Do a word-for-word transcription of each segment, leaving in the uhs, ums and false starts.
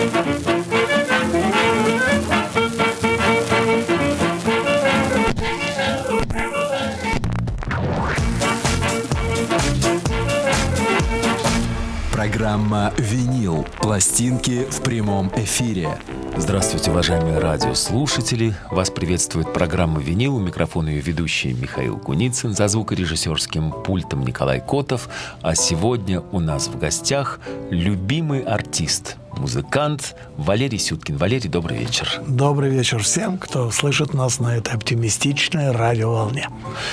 Программа «Винил». Пластинки в прямом эфире. Здравствуйте, уважаемые радиослушатели. Вас приветствует программа «Винил». У микрофона ее ведущий Михаил Куницын. За звукорежиссерским пультом Николай Котов. А сегодня у нас в гостях любимый артист, музыкант Валерий Сюткин. Валерий, добрый вечер. Добрый вечер всем, кто слышит нас на этой оптимистичной радиоволне.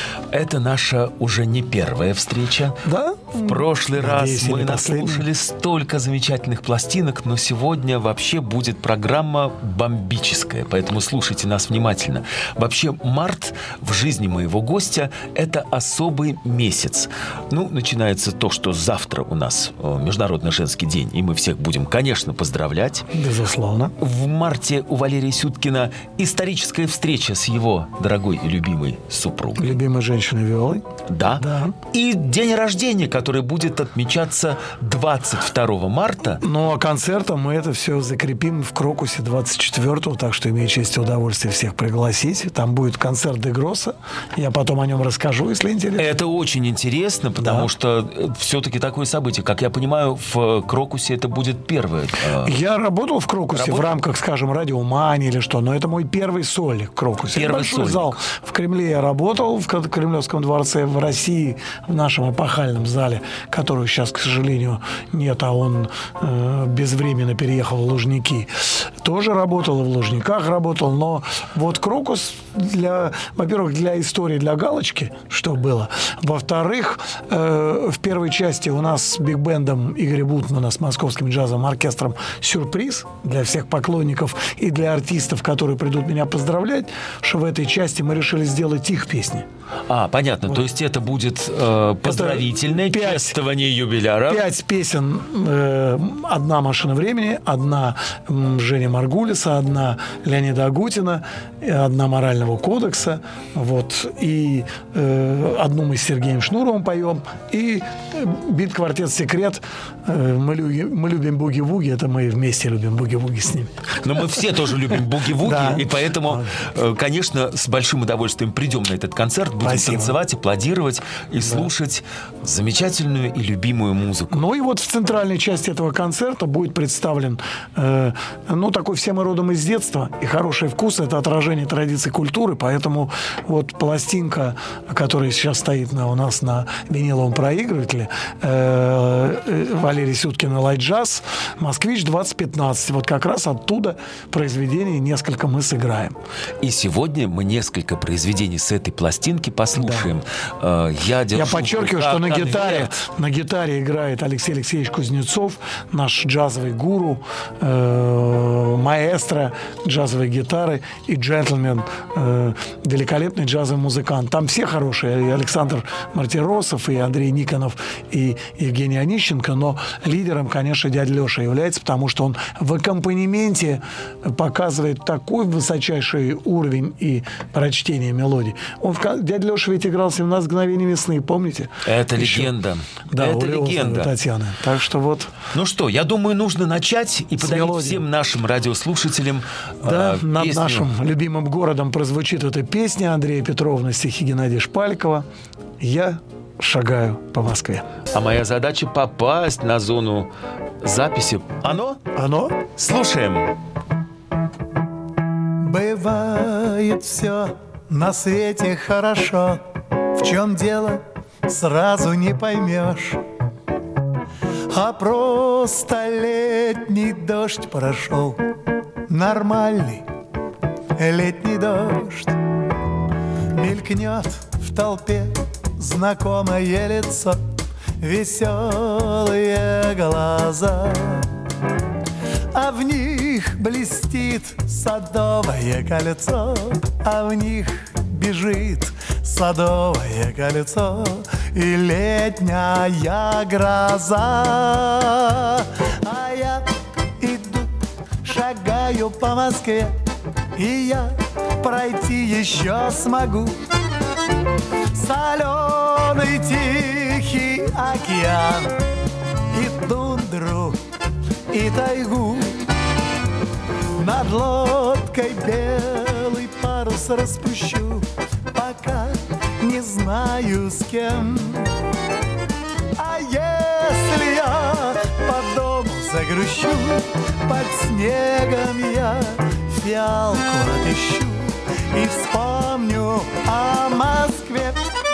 Это наша уже не первая встреча. Да? В прошлый Надеюсь, раз мы последний. наслушали столько замечательных пластинок, но сегодня вообще будет программа бомбическая, поэтому слушайте нас внимательно. Вообще, март в жизни моего гостя – это особый месяц. Ну, начинается то, что завтра у нас Международный женский день, и мы всех будем, конечно, поздравлять. Безусловно. В марте у Валерия Сюткина историческая встреча с его дорогой и любимой супругой. Любимой женщиной Виолой. Да. Да. И день рождения, который будет отмечаться двадцать второго марта. Ну, а концертом мы это все закрепим в Крокусе двадцать четвёртого, так что имею честь и удовольствие всех пригласить. Там будет концерт Де Гросса. Я потом о нем расскажу, если интересно. Это очень интересно, потому Да. что все-таки такое событие. Как я понимаю, в Крокусе это будет первое. Я работал в Крокусе Работал? в рамках, скажем, Радиомани или что, но это мой первый сольник в Крокусе. Первый Большой сольник. зал. В Кремле я работал, в Кремлевском дворце, в России, в нашем эпохальном зале, которого сейчас, к сожалению, нет, а он э, безвременно переехал в Лужники. Тоже работал, и в Лужниках работал, но вот Крокус, для, во-первых, для истории, для галочки, что было. Во-вторых, э, в первой части у нас с биг-бендом Игоря Бутмана, с Московским джазовым оркестром сюрприз для всех поклонников и для артистов, которые придут меня поздравлять, что в этой части мы решили сделать их песни. А, понятно. Вот. То есть это будет э, поздравительное пять, чествование юбиляра. Пять песен. Э, одна «Машина времени», одна э, Женя Маргулиса, одна Леонида Агутина, одна «Морального кодекса». Вот. И э, одну мы с Сергеем Шнуровым поем. И э, бит-квартет «Секрет». Э, мы, любим, мы любим буги-вуги. Это мы вместе любим буги-вуги с ними. Но мы все тоже любим буги-вуги. Да. И поэтому, э, конечно, с большим удовольствием придем на этот концерт. Будем Спасибо. танцевать, аплодировать и Да. слушать замечательную и любимую музыку. Ну и вот в центральной части этого концерта будет представлен, э, ну, такой все мы родом из детства, и хороший вкус – это отражение традиций культуры, поэтому вот пластинка, которая сейчас стоит на, у нас на виниловом проигрывателе, э, Валерий Сюткин «Лайт Джаз», «Москвич двадцать пятнадцать», вот как раз оттуда произведений несколько мы сыграем. И сегодня мы несколько произведений с этой пластинки послушаем. Да. Я, Я подчеркиваю, что на гитаре, на гитаре играет Алексей Алексеевич Кузнецов, наш джазовый гуру, э, маэстро джазовой гитары и джентльмен, э, великолепный джазовый музыкант. Там все хорошие, и Александр Мартиросов, и Андрей Никонов, и Евгений Онищенко, но лидером, конечно, дядя Леша является, потому что он в аккомпанементе показывает такой высочайший уровень и прочтение мелодий. Он в, дядя Леша ведь играл «семнадцать мгновений весны», помните? Это Еще. легенда. Да, это у легенда. Татьяны. Так что вот. Ну что, я думаю, нужно начать и подарить мелодией. всем нашим радиослушателям Да, э, над песню. нашим любимым городом прозвучит эта песня Андрея Петровны, стихи Геннадия Шпалькова «Я шагаю по Москве». А моя задача попасть на зону записи. Оно? Оно? Слушаем. Бывает все на свете хорошо, в чем дело, сразу не поймешь. А просто летний дождь прошел, нормальный летний дождь. Мелькнет в толпе знакомое лицо, веселые глаза, а в них блестит садовое кольцо, а в них бежит садовое кольцо и летняя гроза. А я иду, шагаю по Москве, и я пройти еще смогу соленый тихий океан и тундру, и тайгу. Над лодкой белый парус распущу, пока не знаю с кем. А если я по дому загрущу, под снегом я фиалку отыщу и вспомню о Москве.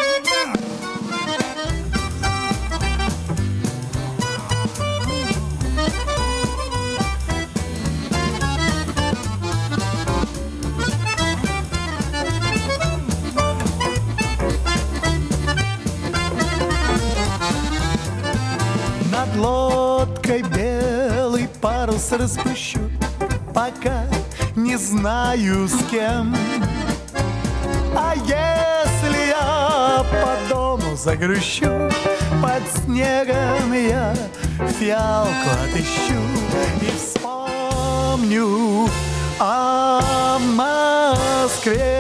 Над лодкой белый парус распущу, пока не знаю с кем. А если я по дому загрущу, под снегом я фиалку отыщу и вспомню о Москве.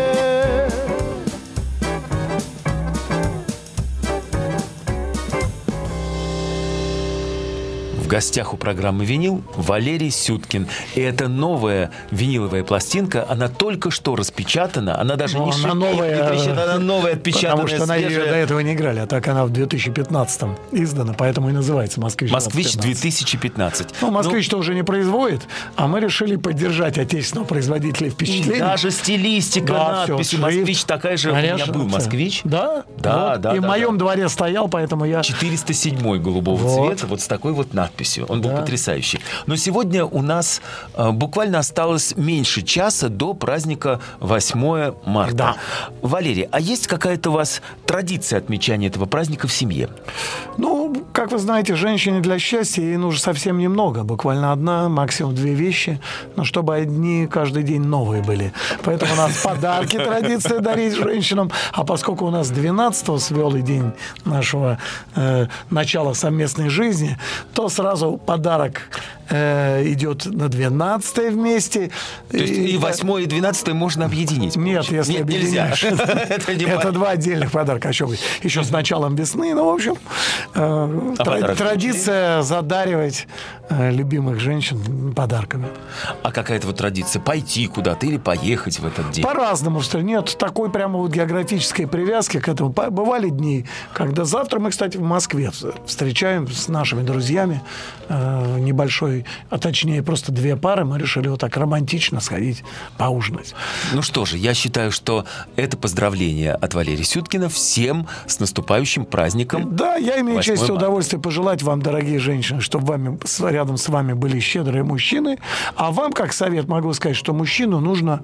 В гостях у программы «Винил» Валерий Сюткин. И это новая виниловая пластинка. Она только что распечатана. Она даже Но не она шипит, новая, не трещит. Она новая, отпечатанная, потому что на ее свежая. до этого не играли. А так она в две тысячи пятнадцатом издана, поэтому и называется «Москвич». «Москвич» две тысячи пятнадцать. Ну, «Москвич»-то уже не производит, а мы решили поддержать отечественного производителя впечатлений. Даже стилистика Да, надписи всё, «Москвич» шрифт. такая же. Конечно, у меня был всё. «Москвич». Да? Да, Вот. да, И да, в моем да. дворе стоял, поэтому я... четыреста седьмой голубого Вот. цвета, вот с такой вот надписью. Он был Да. потрясающий. Но сегодня у нас э, буквально осталось меньше часа до праздника восьмое марта. Да. Валерий, а есть какая-то у вас традиция отмечания этого праздника в семье? Ну, как вы знаете, женщине для счастья ей нужно совсем немного. Буквально одна, максимум две вещи. Но чтобы одни каждый день новые были. Поэтому у нас подарки традиция дарить женщинам. А поскольку у нас двенадцатого свелый день нашего э, начала совместной жизни, то сразу подарок э, идет на двенадцатое вместе. То есть и восьмое, и двенадцатое можно объединить? Нет, если Нет, нельзя. объединишь. Это не Это правильно. два отдельных подарка. А что вы? Еще с началом весны. Ну, в общем, э, А тра- подарок традиция задаривать э, любимых женщин подарками. А какая-то вот традиция пойти куда-то или поехать в этот день? По-разному. что Нет такой прямо вот географической привязки к этому. По- Бывали дни, когда завтра мы, кстати, в Москве встречаем с нашими друзьями э, небольшой, а точнее просто две пары. Мы решили вот так романтично сходить поужинать. Ну что же, я считаю, что это поздравление от Валерия Сюткина всем с наступающим праздником. Да, я имею восьмое честь и марта. удовольствие пожелать вам, дорогие женщины, чтобы вами, с- рядом с вами были щедрые мужчины. А вам, как совет, могу сказать, что мужчину нужно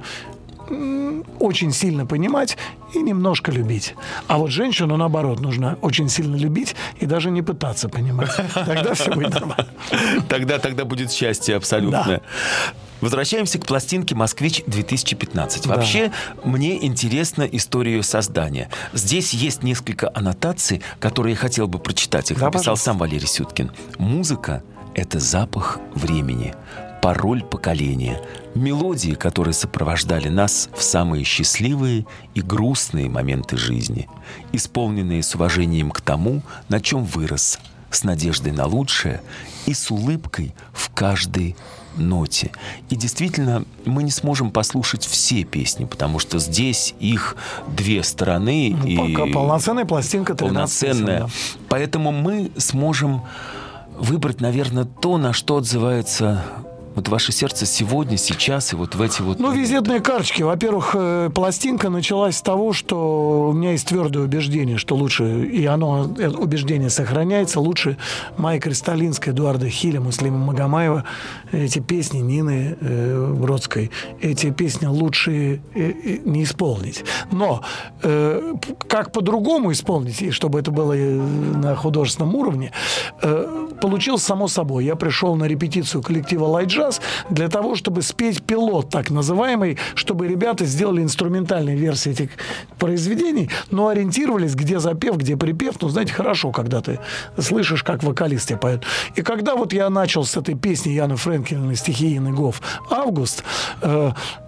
м, очень сильно понимать и немножко любить. А вот женщину, наоборот, нужно очень сильно любить и даже не пытаться понимать. Тогда все будет нормально. Тогда, тогда будет счастье абсолютное. Возвращаемся к пластинке «Москвич-две тысячи пятнадцать». Да. Вообще, мне интересна история ее создания. Здесь есть несколько аннотаций, которые я хотел бы прочитать. Их Да, написал пожалуйста. сам Валерий Сюткин. Музыка — это запах времени, пароль поколения, мелодии, которые сопровождали нас в самые счастливые и грустные моменты жизни, исполненные с уважением к тому, на чем вырос, с надеждой на лучшее и с улыбкой в каждой ноте. И действительно, мы не сможем послушать все песни, потому что здесь их две стороны. Ну, и пока полноценная пластинка, тринадцать полноценная. песен, Поэтому мы сможем выбрать, наверное, то, на что отзывается вот ваше сердце сегодня, сейчас и вот в эти вот... Ну, визитные карточки. Во-первых, э, пластинка началась с того, что у меня есть твердое убеждение, что лучше, и оно, это убеждение сохраняется, лучше Майи Кристалинской, Эдуарда Хиля, Муслима Магомаева, эти песни Нины э, Бродской, эти песни лучше э, э, не исполнить. Но э, как по-другому исполнить, и чтобы это было э, на художественном уровне, э, получилось само собой. Я пришел на репетицию коллектива «Лайт Джаз» для того, чтобы спеть пилот, так называемый, чтобы ребята сделали инструментальные версии этих произведений, но ориентировались, где запев, где припев. Ну, знаете, хорошо, когда ты слышишь, как вокалист тебя поет. И когда вот я начал с этой песни Яна Френкелена, стихи Яны Гофф «Август», э,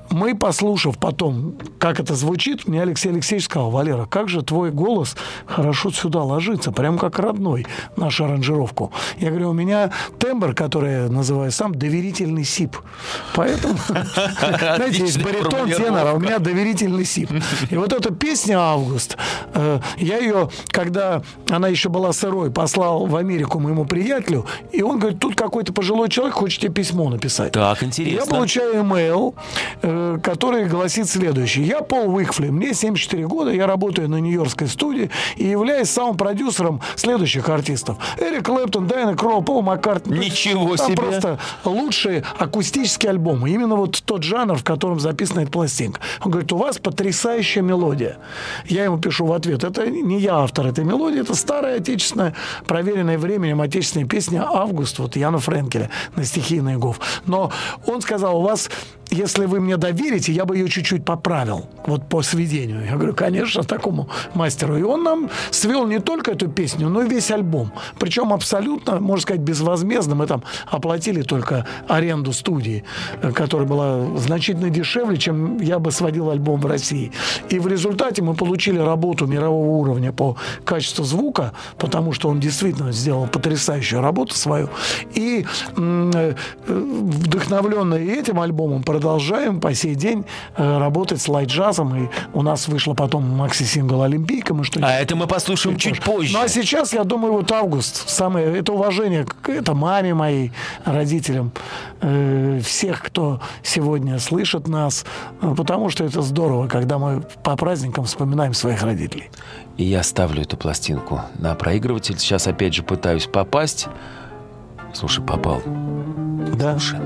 мы, послушав потом, как это звучит, мне Алексей Алексеевич сказал: Валера, как же твой голос хорошо сюда ложится, прям как родной, нашу аранжировку. Я говорю, у меня тембр, который я называю сам, доверительный сип. Поэтому, знаете, есть баритон, тенор, а у меня доверительный сип. И вот эта песня «Август», я ее, когда она еще была сырой, послал в Америку моему приятелю, и он говорит, тут какой-то пожилой человек хочет тебе письмо написать. Так, интересно. Я получаю имейл, который гласит следующее. Я Пол Уикфли, мне семьдесят четыре года, я работаю на нью-йоркской студии и являюсь саунд-продюсером следующих артистов. Эрик Клэптон, Дайана Кроу, Пол Маккартни. Ничего Там себе. просто лучшие акустические альбомы. Именно вот тот жанр, в котором записана эта пластинка. Он говорит, у вас потрясающая мелодия. Я ему пишу в ответ, это не я автор этой мелодии, это старая отечественная, проверенная временем отечественная песня «Август», вот Яна Френкеля на стихи Наигов. Но он сказал, у вас, если вы мне доверите, я бы ее чуть-чуть поправил, вот по сведению. Я говорю, конечно, такому мастеру. И он нам свел не только эту песню, но и весь альбом. Причем абсолютно, можно сказать, безвозмездно. Мы там оплатили только аренду студии, которая была значительно дешевле, чем я бы сводил альбом в России. И в результате мы получили работу мирового уровня по качеству звука, потому что он действительно сделал потрясающую работу свою. И м- вдохновленный этим альбомом продолжаем по сей день э, работать с лайт-джазом. И у нас вышло потом макси-сингл «Олимпийка». Мы что а это мы послушаем чуть позже. Ну, а сейчас, я думаю, вот «Август». Самое, это уважение к это маме моей, родителям, э, всех, кто сегодня слышит нас. Э, потому что это здорово, когда мы по праздникам вспоминаем своих родителей. И я ставлю эту пластинку на проигрыватель. Сейчас опять же пытаюсь попасть. Слушай, попал. Да. Слушай.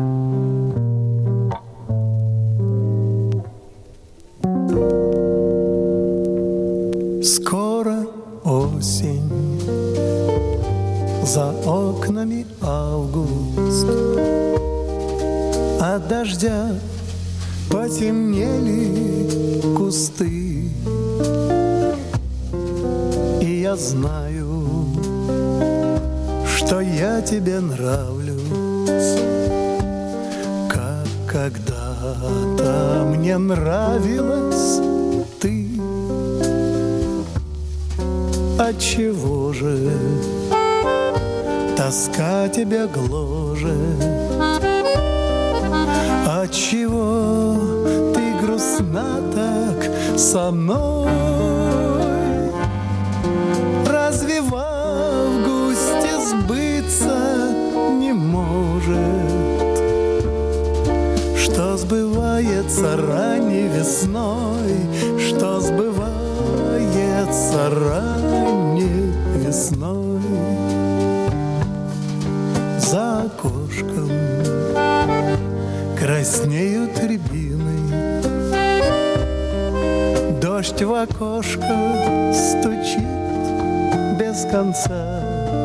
Скоро осень, за окнами август, от дождя потемнели кусты. И я знаю, что я тебе нравлюсь, как когда-то мне нравилась ты. Отчего же тоска тебя гложет? Отчего ты грустна так со мной? Разве в августе сбыться не может, что сбывается ранней весной, что сбывается ранней весной? За окошком краснеют рябины, дождь в окошко стучит без конца.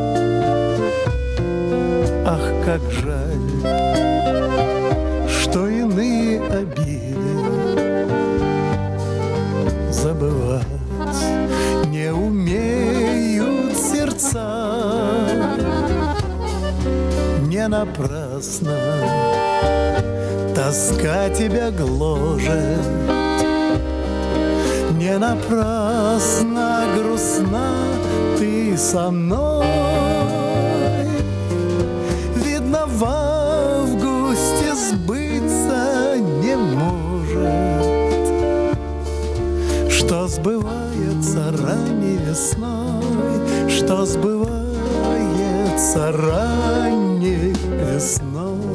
Ах, как жаль, что иные обиды забывать не умеют сердца. Не напрасно тоска тебя гложет, не напрасно грустна ты со мной. Видно, в августе сбыться не может, что сбывается ранней весной, что сбывается ранней весной.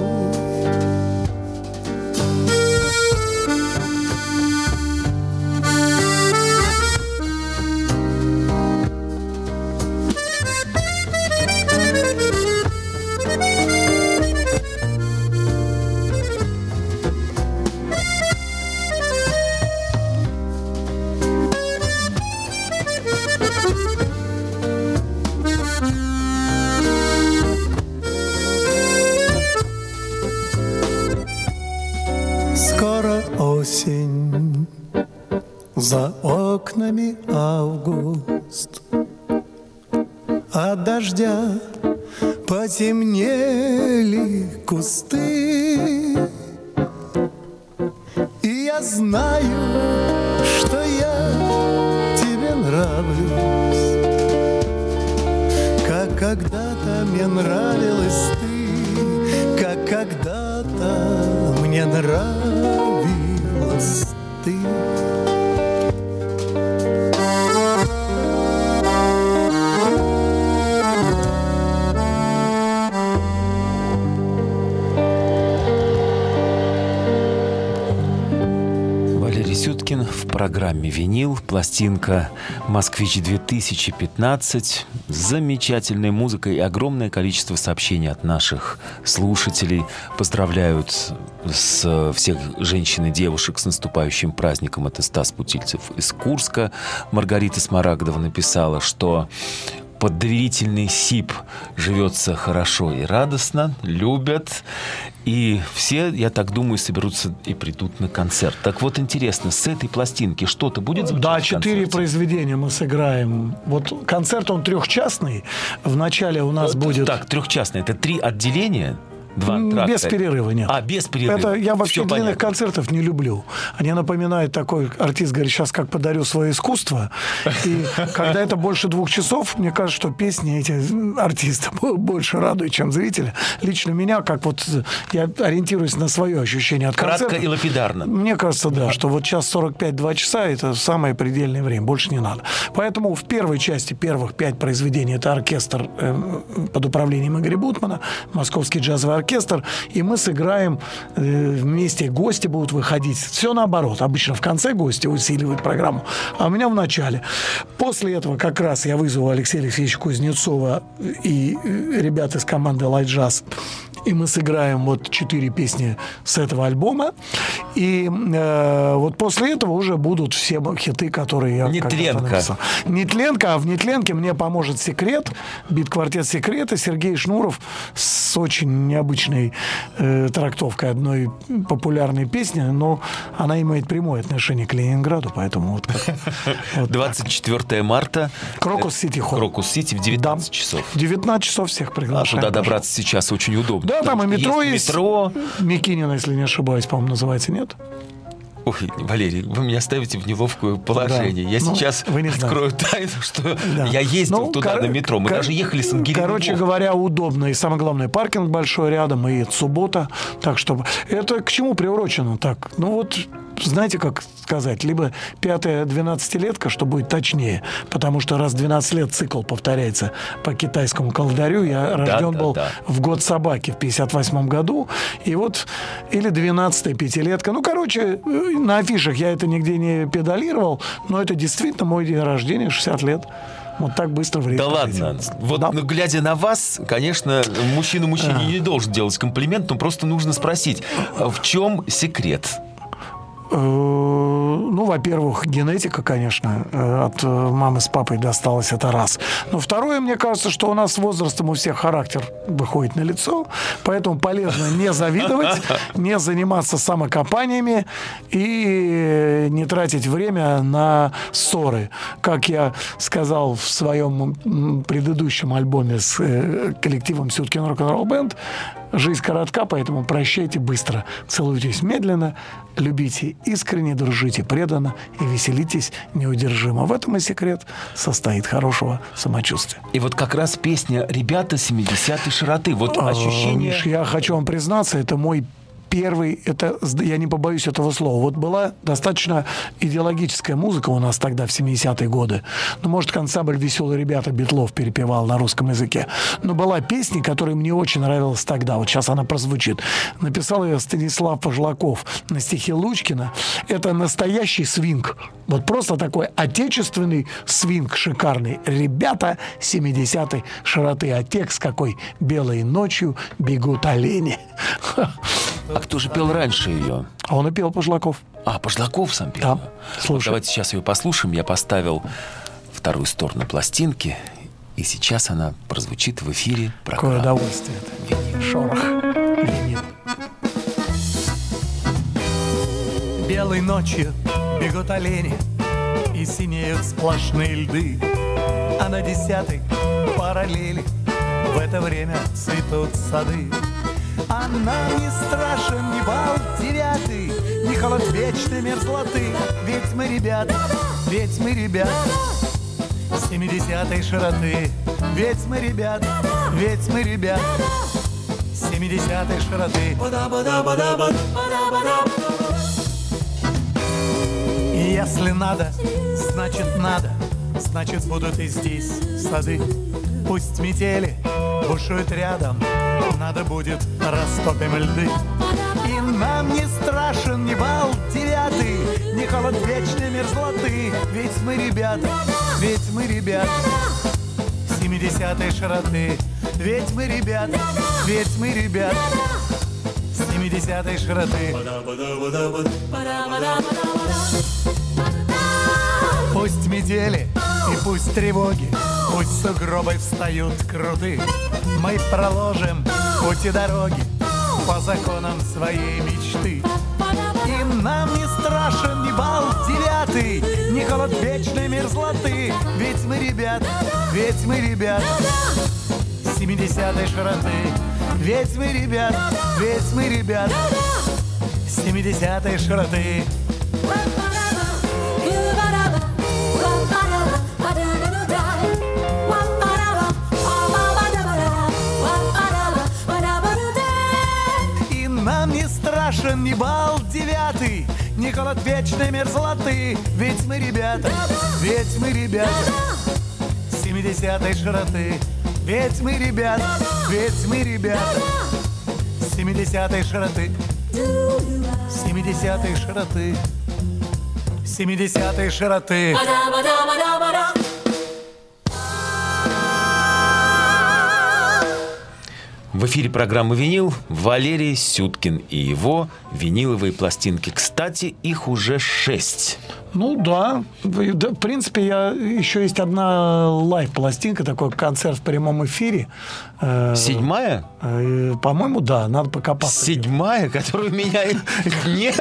Осень, за окнами август, от дождя потемнели кусты. я знаю, что я тебе нравлюсь, как когда-то мне нравилась ты, как когда-то мне нравилась ты. Сюткин в программе «Винил». Пластинка «Москвич-две тысячи пятнадцать». С замечательной музыкой и огромное количество сообщений от наших слушателей. Поздравляют с всех женщин и девушек с наступающим праздником. Это Стас Путильцев из Курска. Маргарита Смарагдова написала, что под доверительный сип живется хорошо и радостно, любят. И все, я так думаю, соберутся и придут на концерт. Так вот, интересно, с этой пластинки что-то будет звучать? Да, четыре произведения мы сыграем. Вот концерт, он трехчастный. Вначале у нас вот, будет... Так, трехчастный. Это три отделения? Два тракта. Без перерыва нет. А, без перерыва. Это я вообще Все длинных понятно. концертов не люблю. Они напоминают такой, артист говорит, сейчас как подарю свое искусство. И когда это больше двух часов, мне кажется, что песни эти артиста больше радуют, чем зрителя. Лично меня, как вот я ориентируюсь на свое ощущение от концерта. Кратко и лапидарно. Мне кажется, да, что вот час сорок пять - два часа это самое предельное время, больше не надо. Поэтому в первой части первых пять произведений это оркестр э, под управлением Игоря Бутмана, Московский джазовый оркестр, и мы сыграем э, вместе, гости будут выходить. Все наоборот. Обычно в конце гости усиливают программу, а у меня в начале. После этого как раз я вызову Алексея Алексеевича Кузнецова и ребят из команды Light Jazz, и мы сыграем вот четыре песни с этого альбома. И э, вот после этого уже будут все хиты, которые я Нетленко. написал. Нетленко, а в Нетленке мне поможет «Секрет», бит-квартет «Секрета», Сергей Шнуров с очень необычной э, трактовкой одной популярной песни, но она имеет прямое отношение к Ленинграду, поэтому вот как, вот двадцать четвёртое марта. Крокус-Сити Холл. Крокус-Сити в девятнадцать часов. В девятнадцать часов всех А приглашаем. туда добраться сейчас очень удобно. Да, там и метро есть. есть. Метро. Микинина, если не ошибаюсь, по-моему, называется, нет? Ой, Валерий, вы меня ставите в неловкое положение. Да. Я Ну, сейчас вы не открою тайну, что Да. я ездил Ну, туда кор- на метро. Мы кор- даже ехали с Ангелиной. Короче Вов. говоря, удобно. И самое главное, паркинг большой рядом, и суббота. Так что это к чему приурочено так? Ну вот, знаете, как сказать, либо пятая двенадцатилетка, что будет точнее, потому что раз двенадцать лет цикл повторяется по китайскому календарю. Я рожден да, был да. в год собаки в пятьдесят восьмом году. И вот, или двенадцатая пятилетка. Ну, короче, на афишах я это нигде не педалировал, но это действительно мой день рождения, шестьдесят лет. Вот так быстро время Да пролетело. ладно. Вот, Да. ну, глядя на вас, конечно, мужчина мужчине не должен делать комплимент, но просто нужно спросить, а в чем секрет? Э, Ну, во-первых, генетика, конечно, э, от э, мамы с папой досталась, это раз. Но второе, мне кажется, что у нас с возрастом у всех характер выходит на лицо, поэтому полезно не завидовать, не заниматься самокопаниями и не тратить время на ссоры. Как я сказал в своем м, предыдущем альбоме с э, коллективом Сюткин Рок-н-ролл Бенд, жизнь коротка, поэтому прощайте быстро, целуйтесь медленно, любите искренне, дружите преданно и веселитесь неудержимо. В этом и секрет состоит хорошего самочувствия. И вот как раз песня «Ребята семидесятой широты». Вот А, ощущение... Миш, я хочу вам признаться, это мой первый, это, я не побоюсь этого слова, вот была достаточно идеологическая музыка у нас тогда, в семидесятые годы. Ну, может, ансамбль «Веселые ребята» Битлов перепевал на русском языке. Но была песня, которая мне очень нравилась тогда. Вот сейчас она прозвучит. Написал ее Станислав Пожлаков на стихи Лучкина. Это настоящий свинг. Вот просто такой отечественный свинг шикарный. «Ребята семидесятой широты». А текст какой? «Белой ночью бегут олени». А кто же пел раньше ее? А он и пел Пожлаков. А, Пожлаков сам пел. Да, Вот слушай. давайте сейчас ее послушаем. Я поставил вторую сторону пластинки, и сейчас она прозвучит в эфире Какое программы. удовольствие это. Шорох. Винил. Белой ночью бегут олени, и синеют сплошные льды, а на десятой параллели в это время цветут сады. А нам не страшен ни бал девятый, ни холод вечной мерзлоты. Ведь мы ребята, ведь мы ребята семидесятой широты. Ведь мы ребята, ведь мы ребята семидесятой широты. И если надо, значит надо, значит будут и здесь сады. Пусть метели бушуют рядом, надо будет растопим льды. И нам не страшен ни бал девятый, ни холод вечной мерзлоты. Ведь мы ребята, ведь мы ребята семидесятой широты. Ведь мы ребята, ведь мы ребята семидесятой широты. Пусть метели и пусть тревоги, пусть сугробы встают круты. Мы проложим пути дороги по законам своей мечты. И нам не страшен ни бал девятый, ни холод вечной мерзлоты. Ведь мы ребята, ведь мы ребята семидесятой широты. Ведь мы ребята, ведь мы ребята семидесятой широты. И нам не страшен ни бал девятый, ни холод вечной мерзлоты. Ведь мы ребята, ведь мы ребята семидесятой широты. Ведь мы ребята, ведь мы ребята семидесятой широты. Семидесятой широты. Семидесятой широты. В эфире программы «Винил» Валерий Сюткин и его виниловые пластинки. Кстати, их уже шесть. Ну да. В принципе, я, еще есть одна лайв-пластинка, такой концерт в прямом эфире. Седьмая? По-моему, да, надо покопаться. Седьмая, которой у меня нет.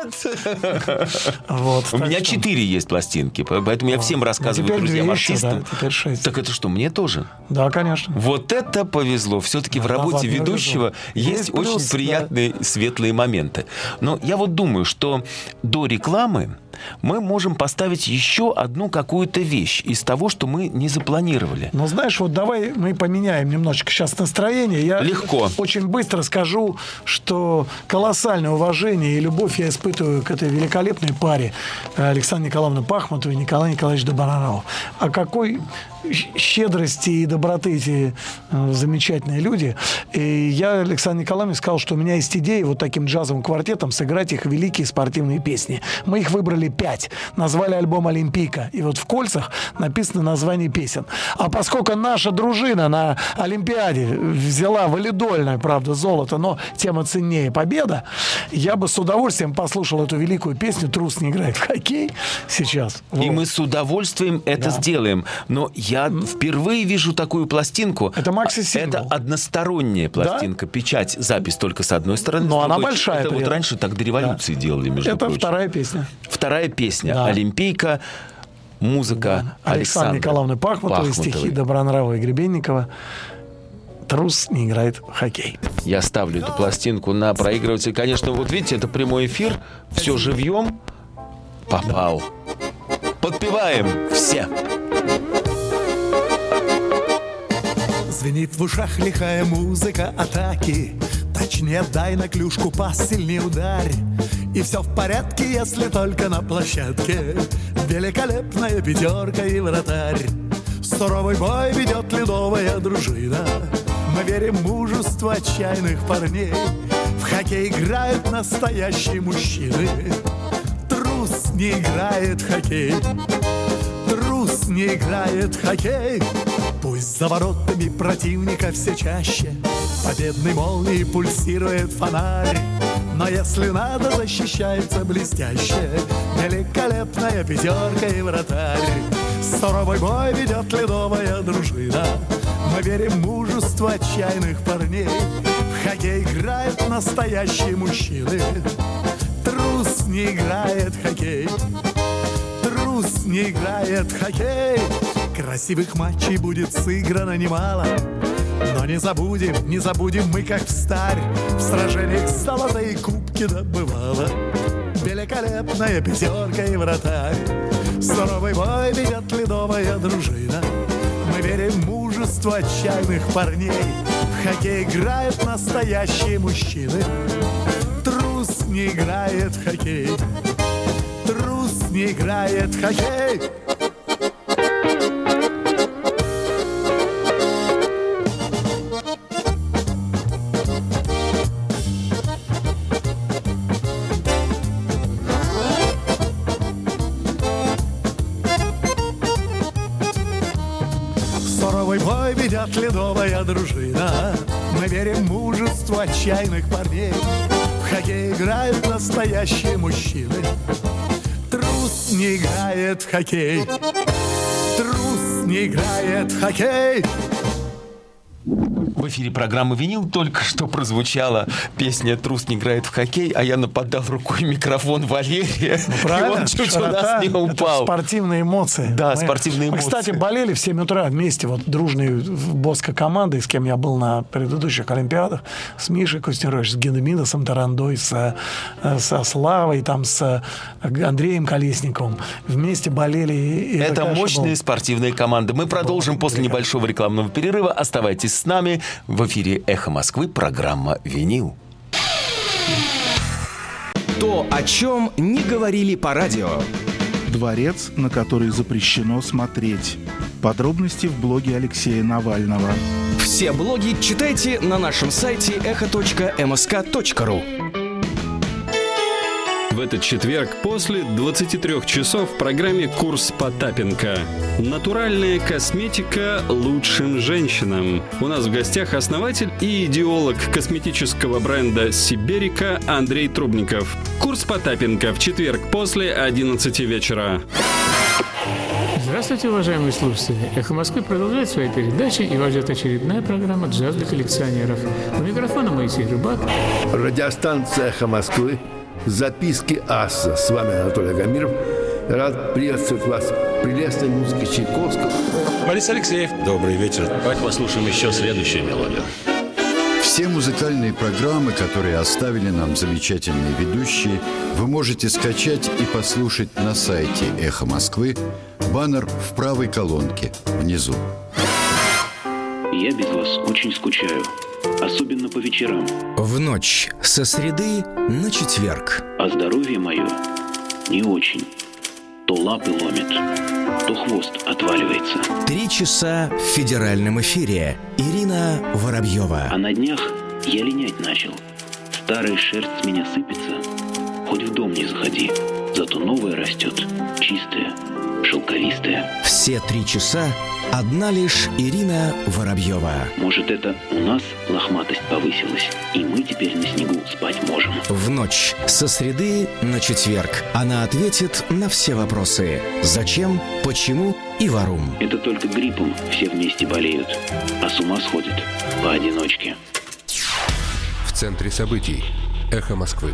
Вот, у меня что... четыре есть пластинки, поэтому я всем рассказываю теперь друзьям, артистам. Да, теперь шесть. Так это что, мне тоже? Да, конечно. Вот это повезло. Все-таки да, в работе ведущего есть, есть плюс, очень приятные, да. светлые моменты. Но я вот думаю, что до рекламы мы можем поставить еще одну какую-то вещь из того, что мы не запланировали. Ну, знаешь, вот давай мы поменяем немножечко сейчас настроение. Я Легко. очень быстро скажу, что колоссальное уважение и любовь я испытываю к этой великолепной паре Александра Николаевна Пахмутова и Николай Николаевич Добронравов. А какой щедрости и доброты эти э, замечательные люди. И я Александре Николаевне сказал, что у меня есть идея вот таким джазовым квартетом сыграть их великие спортивные песни. Мы их выбрали пять. Назвали альбом «Олимпийка». И вот в кольцах написано название песен. А поскольку наша дружина на Олимпиаде взяла валидольное, правда, золото, но тема ценнее победа, я бы с удовольствием послушал эту великую песню «Трус не играет в хоккей» сейчас. И вот. Мы с удовольствием это да. сделаем. Но я Я впервые вижу такую пластинку. Это макси-сингл. Это односторонняя пластинка. Да? Печать, запись только с одной стороны. Но она большая. Это вот раньше так до революции да. делали, между это прочим. Это вторая песня. Вторая песня. Да. «Олимпийка». Музыка да. Александра Николаевны Пахмутовой, стихи Добронравова и Гребенникова. «Трус не играет в хоккей». Я ставлю эту пластинку на проигрыватель. Конечно, вот видите, это прямой эфир. Все живьем. Попал. Да. Подпеваем все. Звенит в ушах лихая музыка атаки. Точнее дай на клюшку пас, сильнее ударь. И все в порядке, если только на площадке великолепная пятерка и вратарь. Суровый бой ведет ледовая дружина. Мы верим в мужество отчаянных парней. В хоккей играют настоящие мужчины. Трус не играет в хоккей. Трус не играет в хоккей. Пусть за воротами противника все чаще победной молнией пульсирует фонарь. Но если надо, защищается блестяще великолепная пятерка и вратарь. Суровый бой ведет ледовая дружина. Мы верим в мужество отчаянных парней. В хоккей играют настоящие мужчины. Трус не играет в хоккей. Трус не играет в хоккей. Красивых матчей будет сыграно немало. Но не забудем, не забудем мы, как встарь в сражениях золотые кубки добывала. великолепная пятерка и вратарь. Суровый бой ведет ледовая дружина. Мы верим в мужество отчаянных парней. В хоккей играют настоящие мужчины. Трус не играет в хоккей. Трус не играет в хоккей. Суровый бой ведет ледовая дружина. Мы верим в мужество отчаянных парней. В хоккей играют настоящие мужчины. Трус не играет в хоккей. Трус не играет в хоккей. В эфире программы «Винил» только что прозвучала песня «Трус не играет в хоккей», а я нападал рукой микрофон Валерия, ну, и он чуть Широта, у нас не упал. Спортивные эмоции. Да, мы, спортивные мы, эмоции. кстати, болели в семь утра вместе, вот дружной босской командой, с кем я был на предыдущих Олимпиадах, с Мишей Кустеровичем, с Гендемидосом Тарандой, с, со Славой, там, с Андреем Колесниковым. Вместе болели. И это, это мощные был... спортивные команды. Мы продолжим после небольшого рекламного перерыва. Оставайтесь с нами. В эфире «Эхо Москвы», программа «Винил». То, о чем не говорили по радио. Дворец, на который запрещено смотреть. Подробности в блоге Алексея Навального. Все блоги читайте на нашем сайте эхо точка эм эс ка точка ру. В этот четверг после двадцати трёх часов в программе «Курс Потапенко». Натуральная косметика лучшим женщинам. У нас в гостях основатель и идеолог косметического бренда «Сиберика» Андрей Трубников. «Курс Потапенко» в четверг после одиннадцати вечера. Здравствуйте, уважаемые слушатели! «Эхо Москвы» продолжает свои передачи, и вас ждет очередная программа «Джаз для коллекционеров». У микрофона Моисей Рыбак. Радиостанция «Эхо Москвы». Записки аса. С вами Анатолий Агамиров. Рад приветствовать вас в прелестной музыке Чайковского. Борис Алексеев. Добрый вечер. Давайте послушаем еще следующую мелодию. Все музыкальные программы, которые оставили нам замечательные ведущие, вы можете скачать и послушать на сайте «Эхо Москвы». Баннер в правой колонке внизу. Я без вас очень скучаю. Особенно по вечерам. В ночь со среды на четверг. А здоровье мое не очень. То лапы ломит, то хвост отваливается. Три часа в федеральном эфире. Ирина Воробьева. А на днях я линять начал. Старая шерсть с меня сыпется. Хоть в дом не заходи. Зато новая растет. Чистая, шелковистая. Все три часа одна лишь Ирина Воробьева. Может, это у нас лохматость повысилась, и мы теперь на снегу спать можем. В ночь со среды на четверг она ответит на все вопросы. Зачем, почему и варум. Это только гриппом все вместе болеют, а с ума сходят поодиночке. В центре событий. Эхо Москвы.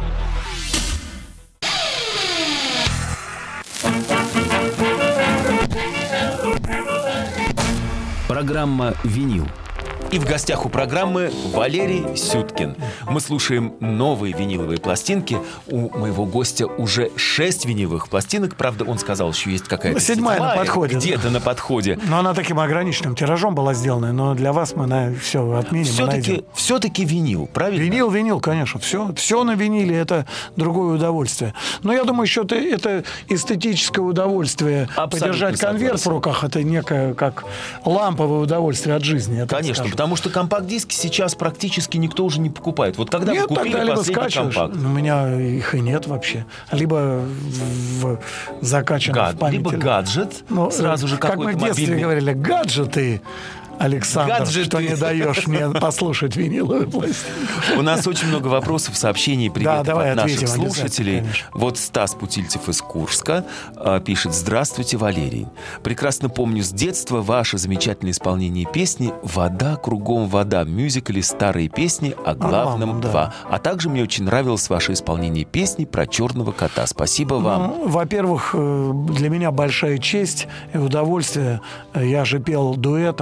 Программа «Винил». И в гостях у программы Валерий Сюткин. Мы слушаем новые виниловые пластинки. У моего гостя уже шесть виниловых пластинок. Правда, он сказал, что есть какая-то седьмая, седьмая на подходе. Где-то на подходе. Но она таким ограниченным тиражом была сделана. Но для вас мы на все отменим. Все-таки, все-таки винил, правильно? Винил, винил, конечно. Все, все на виниле — это другое удовольствие. Но я думаю, что это, это эстетическое удовольствие. Абсолютно подержать конверт согласен. В руках — это некое как ламповое удовольствие от жизни. Конечно, скажу. Потому что компакт-диски сейчас практически никто уже не покупает. Вот когда нет, вы купили тогда последний скачиваешь. компакт? У меня их и нет вообще. Либо в, закачан Гад, в памяти. Либо гаджет, ну, сразу же какой-то как мы в детстве мобильный. Говорили, гаджеты. Александр, гаджеты. Что не даешь мне послушать виниловую пластинку. У нас очень много вопросов, сообщений, приветов да, от наших ответим, слушателей. Вот Стас Путильцев из Курска э, пишет: «Здравствуйте, Валерий. Прекрасно помню с детства ваше замечательное исполнение песни «Вода, кругом вода» в мюзикле «Старые песни о главном а, два». Да. А также мне очень нравилось ваше исполнение песни про черного кота. Спасибо вам». Ну, во-первых, для меня большая честь и удовольствие. Я же пел дуэтом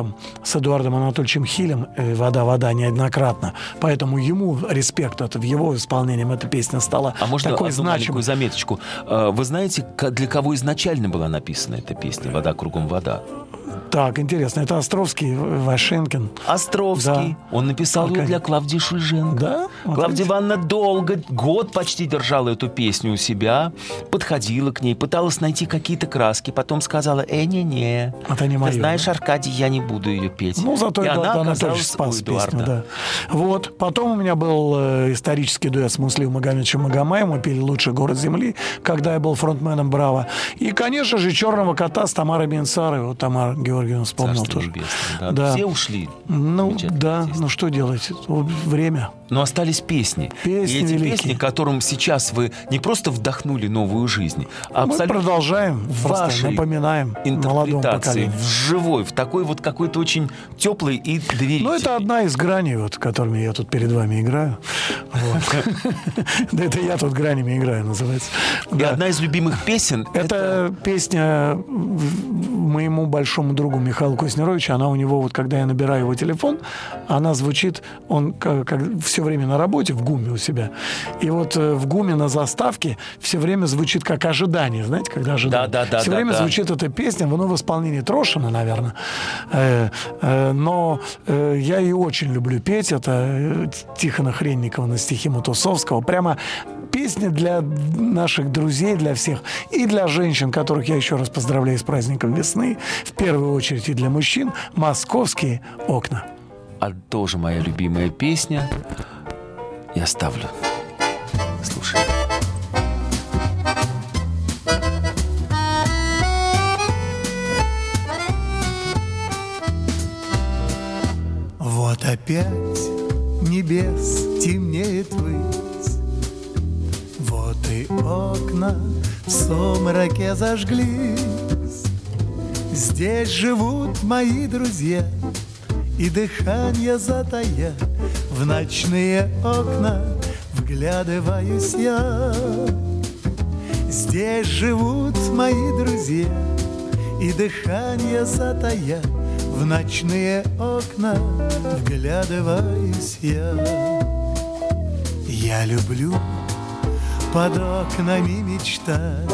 с Эдуардом Анатольевичем Хилем «Вода, вода» неоднократно. Поэтому ему респект, это в его исполнении эта песня стала а можно такой одну значимой. маленькую заметочку? Вы знаете, для кого изначально была написана эта песня «Вода, кругом вода»? Так, интересно. Это Островский, Ващенкин. Островский. Да. Он написал ее для Клавдии Шульженко. Да? Вот Клавдия Ивановна долго, год почти держала эту песню у себя, подходила к ней, пыталась найти какие-то краски, потом сказала: «Э, не-не, это не мое, ты знаешь, да? Аркадий, я не буду ее петь». Ну, зато и Эдуард она Анатольевич спас песню, да. Вот. Потом у меня был э, исторический дуэт с Муслимом Магомедовичем Магомаевым. Мы пели «Лучший город земли», когда я был фронтменом «Браво». И, конечно же, «Черного кота» с Тамарой Бенцаровой. Вот Тамара Георгиевна вспомнил Царство тоже. Небесное, да. Да. Все ушли. Ну, да, ну что делать? Время. Но остались песни. Песни И эти великие. песни, которым сейчас вы не просто вдохнули новую жизнь, а мы абсолютно продолжаем, вашей напоминаем интерпретации, в живой, в такой вот какой-то очень теплой и доверительной. Ну, это одна из граней, вот, которыми я тут перед вами играю. Да это я тут гранями играю, называется. И одна из любимых песен... Это песня моему большому другу Михаилу Коснеровичу. Она у него, вот когда я набираю его телефон, она звучит, он как все время на работе в ГУМе у себя. И вот в ГУМе на заставке все время звучит как ожидание, знаете, когда ожидание. Да, да, да, все да, время да. звучит эта песня, ну, в исполнении Трошина, наверное. Но я ее очень люблю петь. Это Тихона Хренникова на стихи Матусовского. Прямо песня для наших друзей, для всех. И для женщин, которых я еще раз поздравляю с праздником весны. В первую очередь и для мужчин. «Московские окна». А тоже моя любимая песня. Я ставлю. Слушай. Вот опять небес темнеет высь, вот и окна в сумраке зажглись. Здесь живут мои друзья, и дыхание затая, в ночные окна вглядываюсь я. Здесь живут мои друзья, и дыхание затая, в ночные окна вглядываюсь я. Я люблю под окнами мечтать,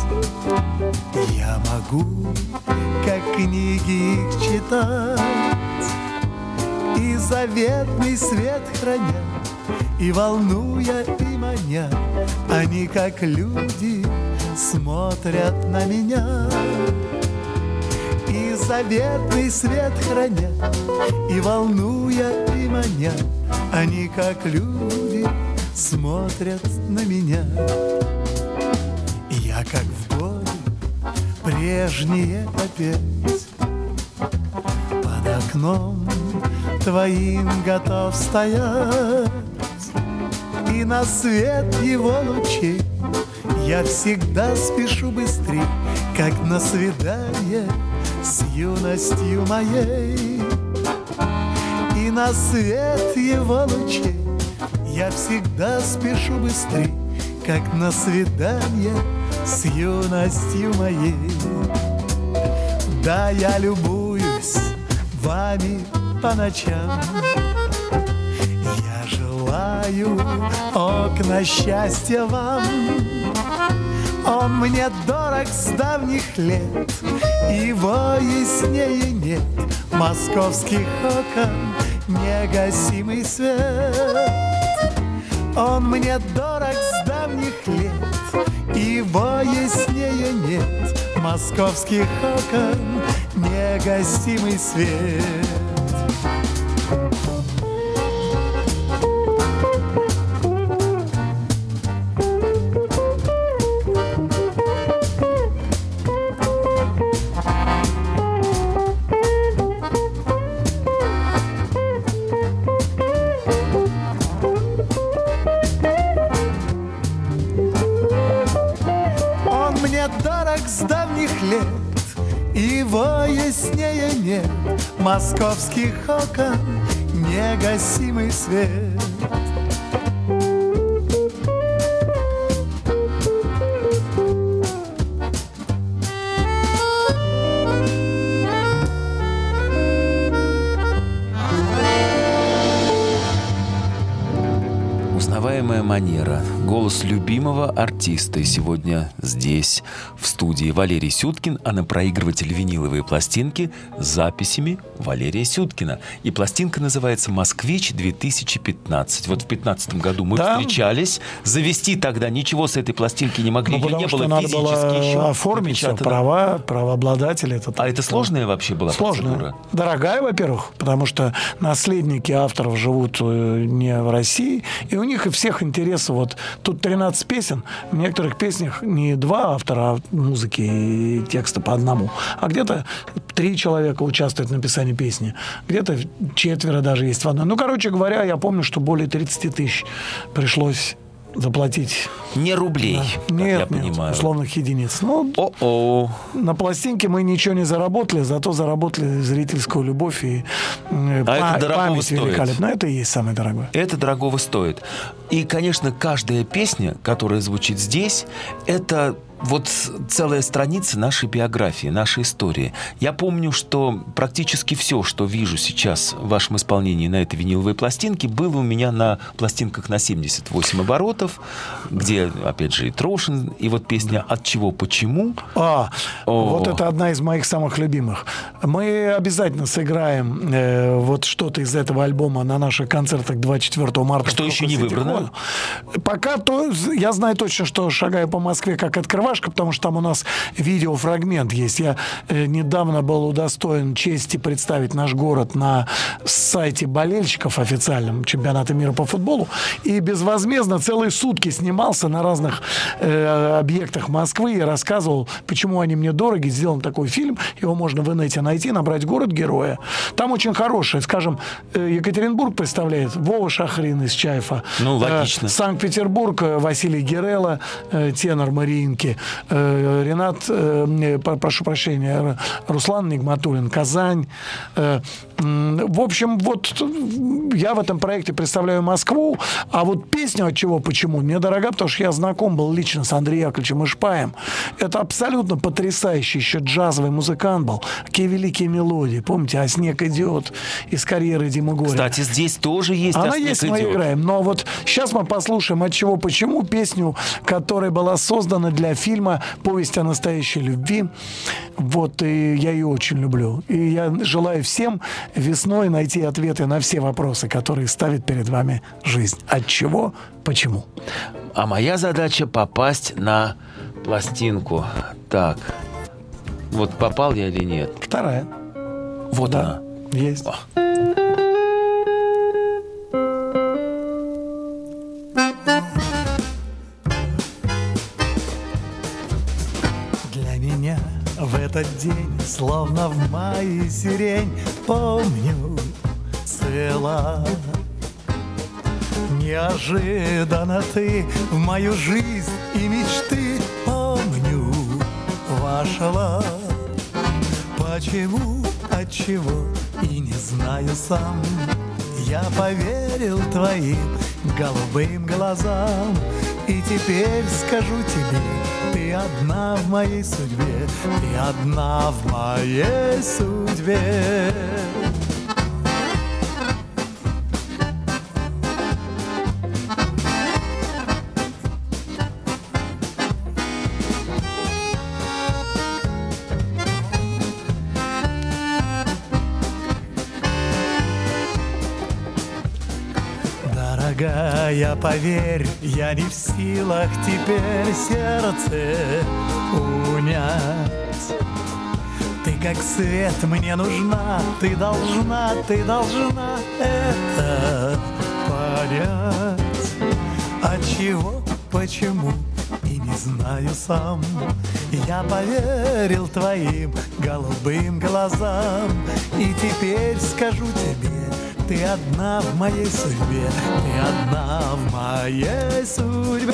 я могу, как книги их читать, и заветный свет храня, и волнуя, и маня, они, как люди, смотрят на меня. И заветный свет храня, и волнуя, и маня, они, как люди, смотрят на меня. Я, как в годы прежние опять, под окном твоим готов стоять, и на свет его лучей я всегда спешу быстрей, как на свидание с юностью моей. И на свет его лучей я всегда спешу быстрей, как на свидание с юностью моей. Да, я любуюсь вами по ночам, я желаю окна счастья вам. Он мне дорог с давних лет, его яснее нет московских окон негасимый свет. Он мне дорог с давних лет, его яснее нет московских окон негасимый свет. Его яснее нет московских окон негасимый свет. Узнаваемая манера. Голос любимого артиста. И сегодня здесь, в студии, Валерий Сюткин, а на проигрыватель виниловые пластинки с записями Валерия Сюткина. И пластинка называется «Москвич-две тысячи пятнадцать». Вот в пятнадцатом году мы да. встречались. Завести тогда ничего с этой пластинки не могли. Ну, Ее не было надо физически было еще оформить все, права, правообладатели. Это а это сложная вообще была сложная. процедура? Дорогая, во-первых, потому что наследники авторов живут не в России, и у них и всех интересов. Вот тут тринадцать песен, в некоторых песнях не два автора а музыки и текста по одному, а где-то три человека участвуют в написании песни, где-то четверо даже есть в одной. Ну, короче говоря, я помню, что более тридцать тысяч пришлось заплатить. Не рублей, да. Нет, я нет, понимаю. условных единиц. Ну, О-о. На пластинке мы ничего не заработали, зато заработали зрительскую любовь и а па- это память великолепна. Стоит. Это и есть самое дорогое. Это дорогого стоит. И, конечно, каждая песня, которая звучит здесь, это вот целая страница нашей биографии, нашей истории. Я помню, что практически все, что вижу сейчас в вашем исполнении на этой виниловой пластинке, было у меня на пластинках на семьдесят восемь оборотов, где, опять же, и Трошин, и вот песня «От чего, почему». А, О. вот это одна из моих самых любимых. Мы обязательно сыграем э, вот что-то из этого альбома на наших концертах двадцать четвёртого марта. Что еще не выбрано? Пока то, я знаю точно, что «Шагаю по Москве» как открывашка, потому что там у нас видеофрагмент есть. Я э, недавно был удостоен чести представить наш город на сайте болельщиков официальном чемпионата мира по футболу. И безвозмездно целые сутки снимался на разных э, объектах Москвы и рассказывал, почему они мне дороги. Сделан такой фильм, его можно в инете найти, набрать «Город-героя». Там очень хороший, скажем, Екатеринбург представляет Вова Шахрин из Чайфа. Ну, логично. Э, Санкт-Петербург Василий Герелла, э, тенор Мариинки. Э, Ренат, э, прошу прощения, Руслан Нигматуллин, Казань. Э, в общем, вот я в этом проекте представляю Москву, а вот песню «От чего, почему» мне дорога, потому что я знаком был лично с Андреем Яковлевичем Ишпаем. Это абсолютно потрясающий еще джазовый музыкант был. Какие великие мелодии. Помните, «А снег идет» из карьеры Димы Горина. Кстати, здесь тоже есть Она «А снег есть, идет». мы играем. Но вот сейчас мы послушаем «От чего, почему» песню, которая была создана для фильма «Повесть о настоящей любви». Вот, и я ее очень люблю. И я желаю всем весной найти ответы на все вопросы, которые ставит перед вами жизнь. От чего, почему. А моя задача попасть на пластинку. Так, вот попал я или нет? Вторая. Вот да, она. Есть. О. В этот день, словно в мае сирень, помню, цела. Неожиданно ты в мою жизнь и мечты, помню, вошла. Почему, отчего, и не знаю сам, я поверил твоим голубым глазам. И теперь скажу тебе, ты одна в моей судьбе, ты одна в моей судьбе. Дорогая, поверь, я не в силах теперь сердце унять. Ты как свет мне нужна, ты должна, ты должна это понять. Отчего, почему, и не знаю сам, я поверил твоим голубым глазам. И теперь скажу тебе, ты одна в моей судьбе, ты одна в моей судьбе.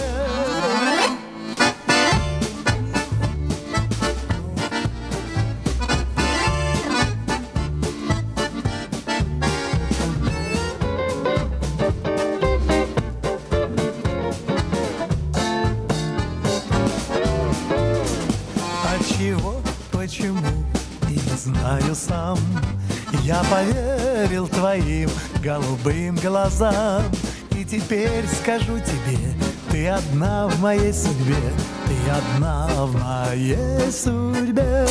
Отчего, почему, и не знаю сам, я поверил твоим голубым глазам. И теперь скажу тебе, ты одна в моей судьбе, ты одна в моей судьбе.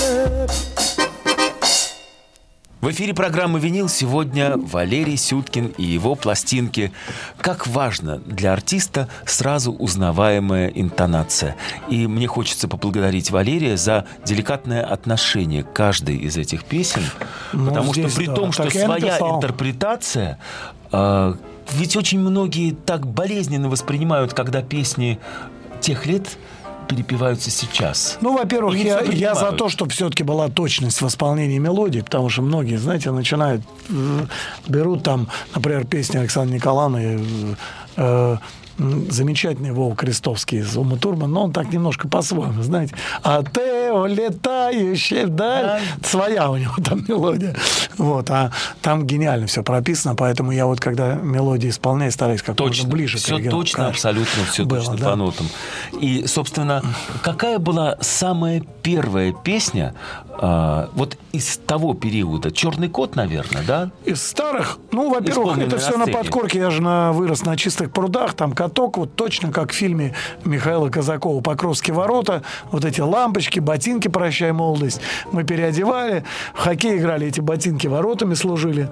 В эфире программы «Винил» сегодня Валерий Сюткин и его пластинки. Как важно для артиста сразу узнаваемая интонация. И мне хочется поблагодарить Валерия за деликатное отношение к каждой из этих песен. Ну, потому что при да. том, что своя интерпретация... Э, ведь очень многие так болезненно воспринимают, когда песни тех лет... перепеваются сейчас. Ну, во-первых, я, я за то, чтобы все-таки была точность в исполнении мелодий, потому что многие, знаете, начинают, берут там, например, песни Александры Николаевны, э, замечательный Вова Крестовский из Умы Турман, но он так немножко по-своему, знаете. А ты, улетающий вдаль. Своя у него там мелодия. Вот. А там гениально все прописано, поэтому я вот, когда мелодии исполняю, стараюсь как можно ближе все к оригиналу. Точно, конечно. Абсолютно все было, точно да? по нотам. И, собственно, какая была самая первая песня а, вот из того периода? «Черный кот», наверное, да? Из старых? Ну, во-первых, это все на подкорке. Я же на, вырос на Чистых прудах, там каток, вот точно как в фильме Михаила Казакова «Покровские ворота». Вот эти лампочки, ботинки «Прощай, молодость». Мы переодевали, в хоккей играли, эти ботинки воротами служили.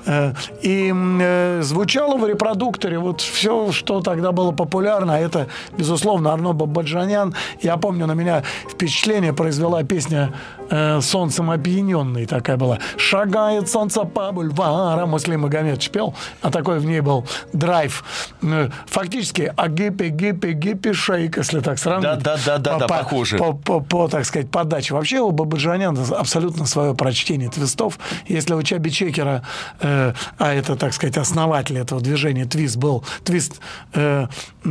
И звучало в репродукторе вот все, что тогда было популярно. А это, безусловно, Арно Бабаджанян. Я помню, на меня впечатление произвела песня «Солнцем опьяненный». Такая была. «Шагает солнце по бульварам». Муслим Магомедович пел, а такой в ней был драйв. Фактически агипи, гипи, гипи, шейк, если так сравнить. Да, да, да, да, по, похоже. По, по, по, так сказать, подаче. Вообще у Бабаджаняна абсолютно свое прочтение твистов. Если у Чаби Чекера, э, а это, так сказать, основатель этого движения, твист был, твист э,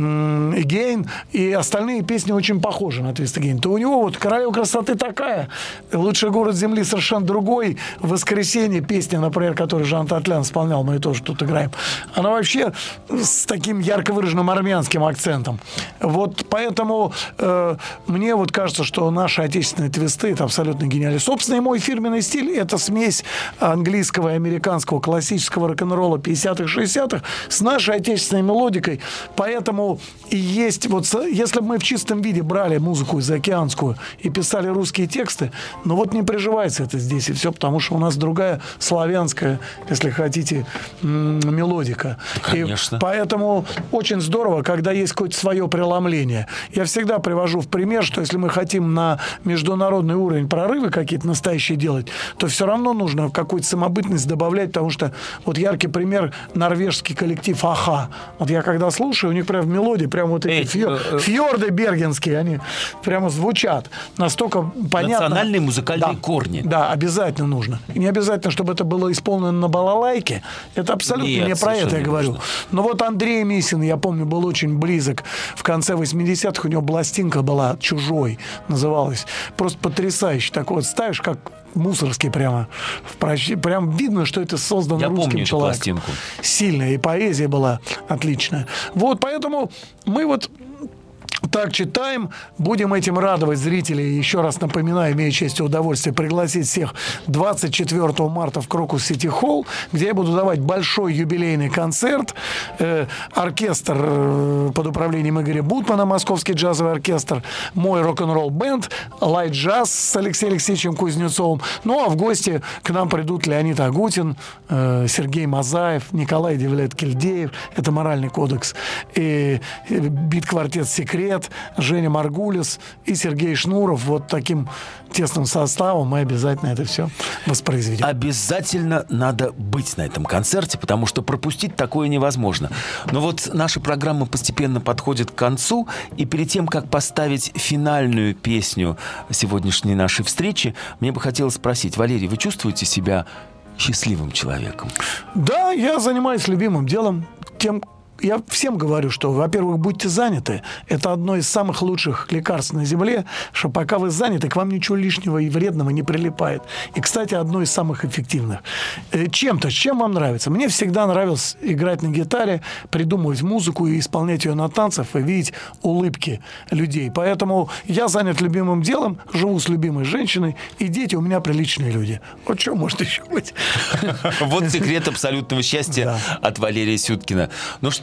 Again, и остальные песни очень похожи на твист Again, то у него вот «Королева красоты» такая, «Лучший город земли» совершенно другой, «Воскресенье», песня, например, которую Жан Татлян исполнял, мы тоже тут играем, она вообще с таким ярко выраженным армянским акцентом. Вот поэтому э, мне вот кажется, что наши отечественные твисты — это абсолютно гениально. Собственно, и мой фирменный стиль — это смесь английского и американского классического рок-н-ролла пятидесятых, шестидесятых с нашей отечественной мелодикой. Поэтому и есть вот, если бы мы в чистом виде брали музыку заокеанскую и писали русские тексты, но вот не приживается это здесь и все, потому что у нас другая славянская, если хотите, мелодика. Конечно. И поэтому очень здорово, когда есть какое-то свое преломление. Я всегда привожу в пример, что если мы хотим на международный уровень прорывы какие-то настоящие делать, то все равно нужно какую-то самобытность добавлять, потому что вот яркий пример — норвежский коллектив «Аха». Вот я когда слушаю, у них прям в мелодии прям вот эти фьор, фьорды бергенские, они прямо звучат. Настолько понятно. Национальные музыкальные да, корни. Да, обязательно нужно. И не обязательно, чтобы это было исполнено на балалайке. Это абсолютно Нет, не про это я говорю. Нужно. Но вот Андрей Мисин, я помню, был очень близок. В конце восьмидесятых у него пластинка была «Чужой» называлась. Просто потрясающе. Так вот ставишь, как мусорский прямо. Прям видно, что это создано Я русским помню человеком. Сильная. И поэзия была отличная. Вот, поэтому мы вот так читаем, будем этим радовать зрителей. Еще раз напоминаю, имею честь и удовольствие пригласить всех двадцать четвёртого марта в Крокус Сити Холл, где я буду давать большой юбилейный концерт. Э, оркестр э, под управлением Игоря Бутмана, Московский джазовый оркестр, мой рок-н-ролл бенд, Лайт Джаз с Алексеем Алексеевичем Кузнецовым. Ну, а в гости к нам придут Леонид Агутин, э, Сергей Мазаев, Николай Девлет-Кельдеев, это «Моральный кодекс», и, и бит-квартет «Секрет», Женя Маргулис и Сергей Шнуров. Вот таким тесным составом мы обязательно это все воспроизведем. Обязательно надо быть на этом концерте, потому что пропустить такое невозможно. Но вот наша программа постепенно подходит к концу, и перед тем, как поставить финальную песню сегодняшней нашей встречи, мне бы хотелось спросить: Валерий, вы чувствуете себя счастливым человеком? Да, я занимаюсь любимым делом, тем, я всем говорю, что, во-первых, будьте заняты. Это одно из самых лучших лекарств на земле, что пока вы заняты, к вам ничего лишнего и вредного не прилипает. И, кстати, одно из самых эффективных. Чем-то, чем вам нравится? Мне всегда нравилось играть на гитаре, придумывать музыку и исполнять ее на танцах, и видеть улыбки людей. Поэтому я занят любимым делом, живу с любимой женщиной, и дети у меня приличные люди. Вот что может еще быть? Вот секрет абсолютного счастья от Валерия Сюткина. Ну что,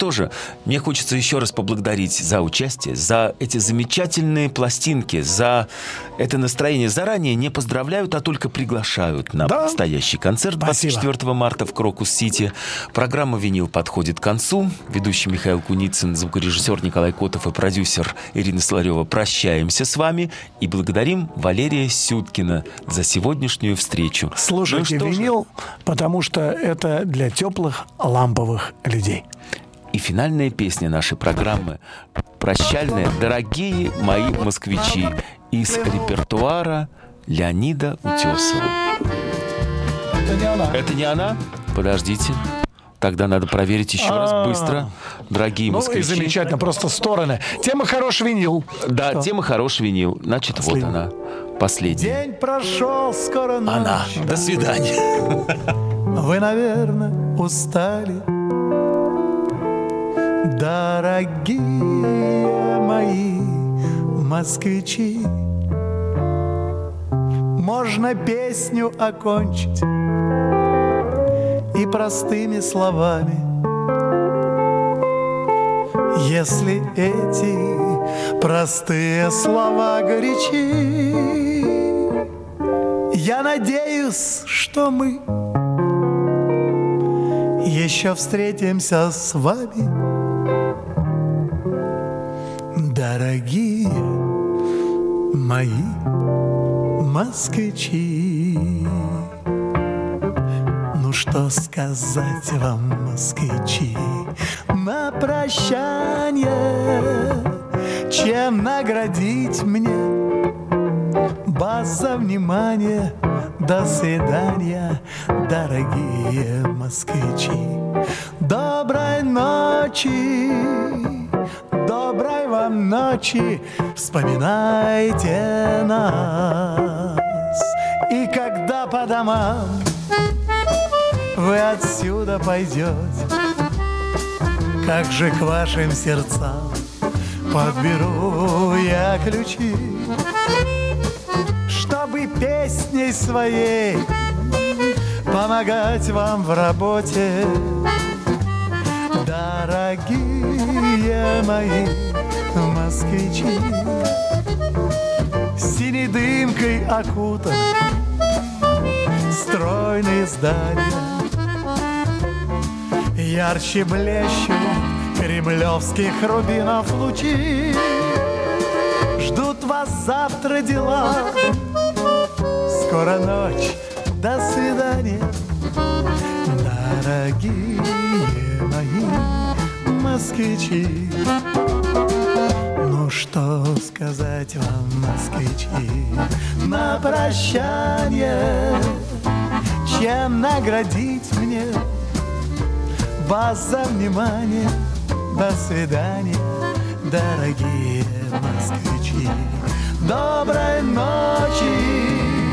что же, мне хочется еще раз поблагодарить за участие, за эти замечательные пластинки, за это настроение. Заранее не поздравляют, а только приглашают на да? предстоящий концерт двадцать четвёртого марта в Крокус-Сити. Программа «Винил» подходит к концу. Ведущий Михаил Куницын, звукорежиссер Николай Котов и продюсер Ирина Соларева прощаемся с вами и благодарим Валерия Сюткина за сегодняшнюю встречу. Слушайте ну, «Винил», же? потому что это для теплых ламповых людей. И финальная песня нашей программы прощальная «Дорогие мои москвичи» из репертуара Леонида Утесова. Это не она. Это не она? Подождите. Тогда надо проверить еще раз быстро. Дорогие москвичи. Ну и замечательно, просто стороны. Тема «Хорош винил». Да, Что? Тема «Хорош винил». Значит, Последний. вот она. Последняя. День прошел, скоро ночь. Она. До свидания. Вы, наверное, устали. Дорогие мои москвичи, можно песню окончить и простыми словами, если эти простые слова горячи. Я надеюсь, что мы еще встретимся с вами, дорогие мои москвичи. Ну что сказать вам, москвичи, на прощание, чем наградить мне вас за внимание. До свидания, дорогие москвичи. Доброй ночи, доброй вам ночи. Вспоминайте нас. И когда по домам вы отсюда пойдете, как же к вашим сердцам подберу я ключи, чтобы песней своей помогать вам в работе. Дорогие мои москвичи, синей дымкой окутаны стройные здания, ярче блещут кремлевских рубинов лучи. Ждут вас завтра дела, скоро ночь, до свидания, дорогие мои москвичи. Ну что сказать вам, москвичи, на прощание, чем наградить мне вас за внимание. До свидания, дорогие москвичи. Доброй ночи,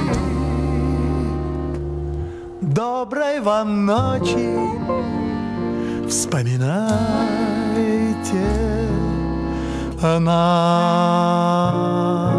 доброй вам ночи. Вспоминайте нас.